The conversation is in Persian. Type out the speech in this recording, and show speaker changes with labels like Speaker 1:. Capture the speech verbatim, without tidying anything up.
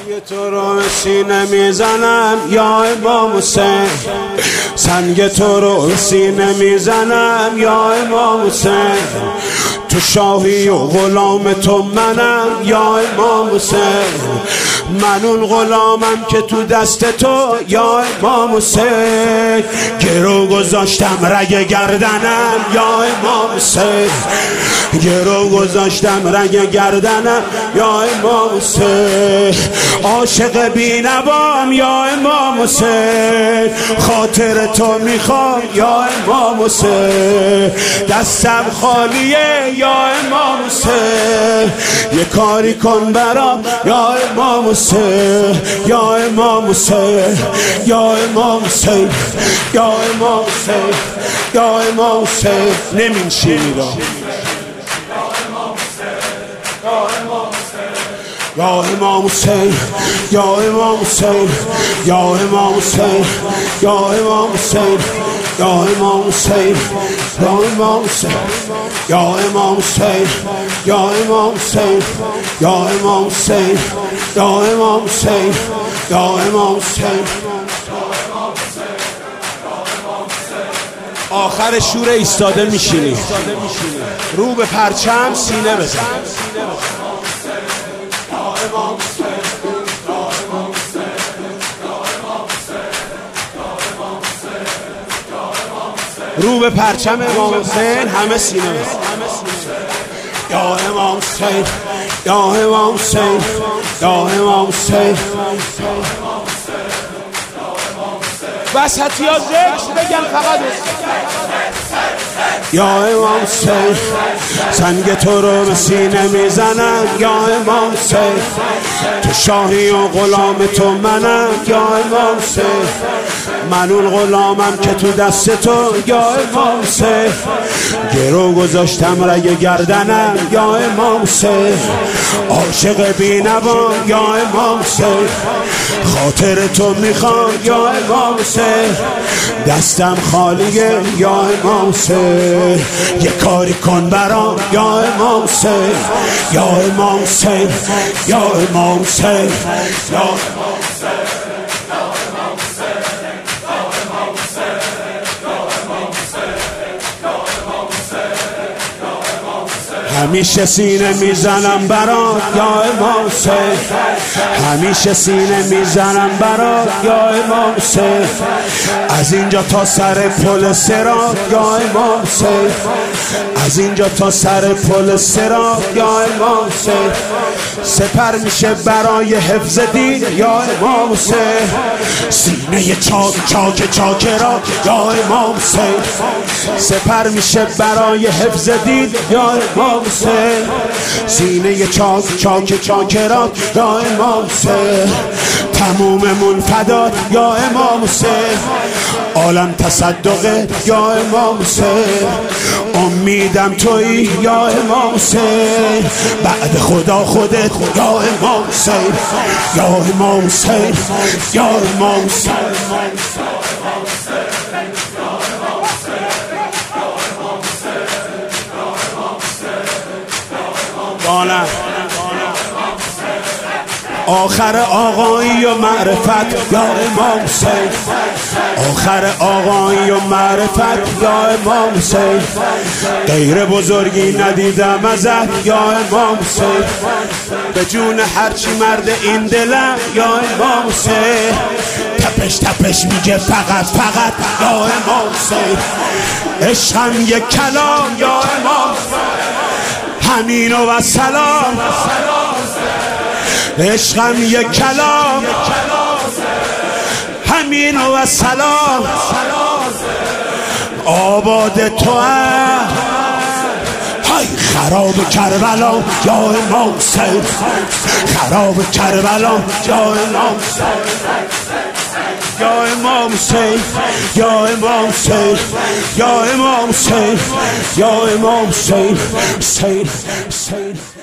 Speaker 1: سنگ تو رو سینه میزنم یا امام حسین، سنگ تو رو سینه میزنم یا امام حسین، تو شاهی و غلام تو منم یا امام حسین، من اون غلامم که تو دست تو یا امام حسین، گرو گذاشتم رگ گردنم یا امام حسین، گرو گذاشتم رگ گردنم یا امام حسین، عاشق بینوام یا امام حسین، خاطر تو میخوام یا امام حسین، دستم خالیه یا امام حسین، یه کاری کن برام یا امام حسین، یا امام حسین، یا امام حسین، یا امام حسین، یا امام حسین، نمیشینی را یا امام حسین، یا امام حسین، یا امام حسین، یا امام حسین، یا امام حسین، یا امام حسین، یا امام حسین، یا امام حسین، یا امام حسین، یا امام حسین، یا امام حسین. آخر شور ایستاده میشینی، رو به پرچم سینه بزن. رو به پرچم امام حسین همه سینه بزن. یا امام حسین، یا امام حسین، یا امام حسین. وسطی ها ذکر بگن فقط یا امام حسین، سنگ تو رو به سینه میزنم یا امام حسین، تو شاهی و غلام تو منم یا امام حسین، من اون غلامم که تو دست تو یا امام حسین، گرو گذاشتم رگ گردنم یا امام حسین، عاشق بینوام یا امام حسین، خاطر تو میخوام یا امام حسین، دستم خالیه یا امام حسین، یه کاری کن برام یا امام حسین، یا امام حسین، یا امام حسین، یا امام حسین. همیشه سینه میزنم برات یا امام حسین، همیشه سینه میزنم برات یا امام حسین، از اینجا تا سر پل صراط یا امام حسین، از اینجا تا سر پل صراط یا امام حسین، سپر میشه برای حفظ دین یا امام حسین، سینه چاک چاک چاکرات یا امام حسین، سپر میشه برای حفظ دین یا امام حسین، سینه چاک چاک چاکرات یا امام حسین، تموممون فدات یا امام حسین، عالم تصدقه یا امام حسین، امیدم تویی یا امام حسین، بعد خدا خودت یا امام حسین، یا امام حسین، یا امام حسین. آخر آقایی و معرفت یا امام حسین، آخر آقایی و معرفت یا امام حسین، غیر بزرگی ندیدم ازت یا امام حسین، به جون هرچی مرد این دلم یا امام حسین، تپش تپش میگه فقط فقط یا امام حسین، عشقم یک کلام یا امام حسین، همین و سلام، عشقم یک کلام، همین و سلام، آباد تو هم های خراب کربلا یا امام حسین، خراب کربلا یا امام حسین، یا امام حسین، یا امام حسین، یا امام حسین، یا امام حسین، حسین حسین.